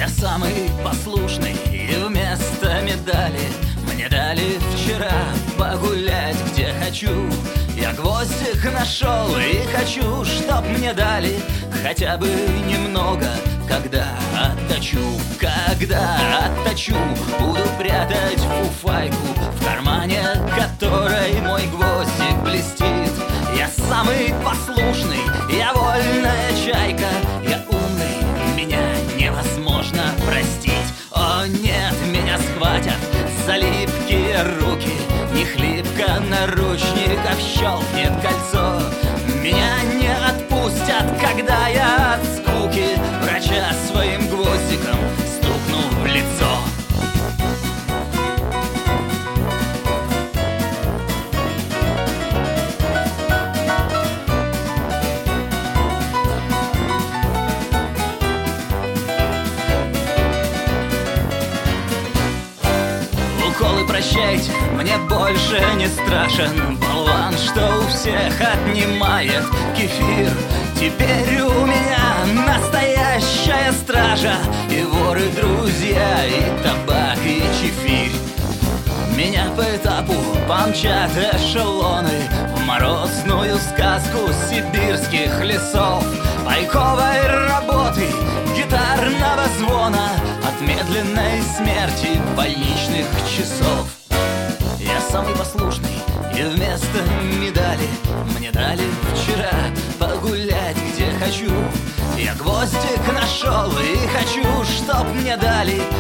Я самый послушный, и вместо медали мне дали вчера погулять где хочу. Я гвоздик нашел и хочу, чтоб мне дали хотя бы немного. Когда отточу, буду прятать фуфайку в кармане, которой мой гвоздик блестит. Я самый послушный, я вольная чайка, я умный, меня невозможно простить. О нет, меня схватят за липкие руки, не хлипко наручников щелкнет кольцо. Меня не отпустят, когда я от скуки врача своим гвоздиком стукну в лицо. Уколы прощайте, мне больше не страшен болван, что у всех отнимает кефир. Теперь у меня настоящая стража, и воры друзья, и табак, и чефирь. Меня по этапу помчат эшелоны в морозную сказку сибирских лесов, пайковой работы, гитарного звона, от медленной смерти больничных часов. Я самый послушный, и вместо медали мне дали вчера погулять где хочу. Я гвоздик нашел и хочу, чтоб мне дали